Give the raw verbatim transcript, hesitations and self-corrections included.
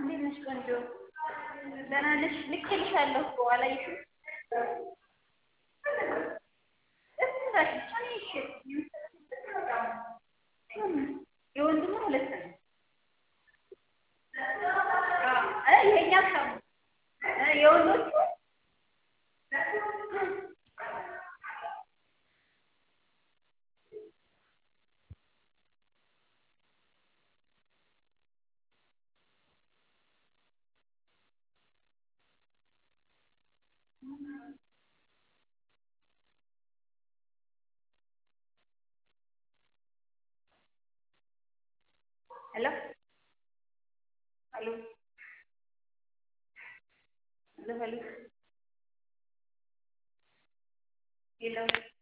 እንዴት ነሽ ቆንጆ? ደህና ነሽ? ልኬልሻለሁ እኮ አላየሽም? የወንድሙ ሁለት ነው። ይሄኛው ሰው የወንዶቹ ሄሎ ሄሎ ሄሎ ሄሎ ሄሎ